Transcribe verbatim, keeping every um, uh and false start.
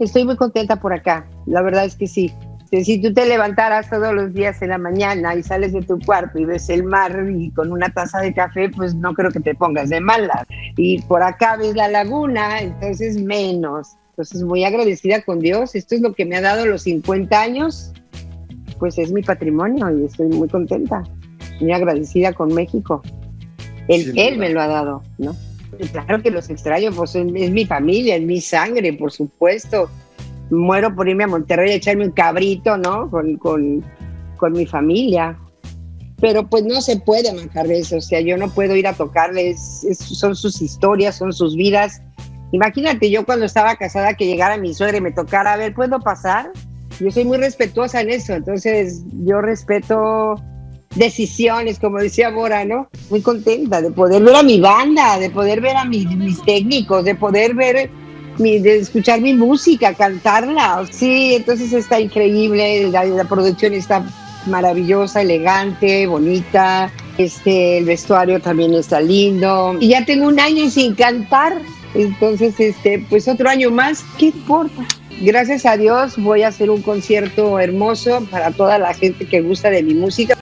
estoy muy contenta por acá, la verdad es que sí. Si tú te levantaras todos los días en la mañana y sales de tu cuarto y ves el mar y con una taza de café, pues no creo que te pongas de malas. Y por acá ves la laguna, entonces menos. Entonces muy agradecida con Dios, esto es lo que me ha dado los cincuenta años, pues es mi patrimonio y estoy muy contenta, muy agradecida con México. Él, él me lo ha dado, ¿no? Y claro que los extraño, pues es, es mi familia, es mi sangre, por supuesto. Muero por irme a Monterrey a echarme un cabrito, ¿no? Con, con, con mi familia. Pero pues no se puede manjar de eso, o sea, yo no puedo ir a tocarles, es, son sus historias, son sus vidas. Imagínate yo cuando estaba casada que llegara mi suegra y me tocara, a ver, ¿puedo pasar? Yo soy muy respetuosa en eso, entonces yo respeto decisiones, como decía Bora, ¿no? Muy contenta de poder ver a mi banda, de poder ver a mis, mis técnicos, de poder ver... Mi, de escuchar mi música, cantarla. Sí, entonces está increíble, la, la producción está maravillosa, elegante, bonita, este, el vestuario también está lindo. Y ya tengo un año sin cantar, entonces, este, pues otro año más, ¿qué importa? Gracias a Dios voy a hacer un concierto hermoso para toda la gente que gusta de mi música.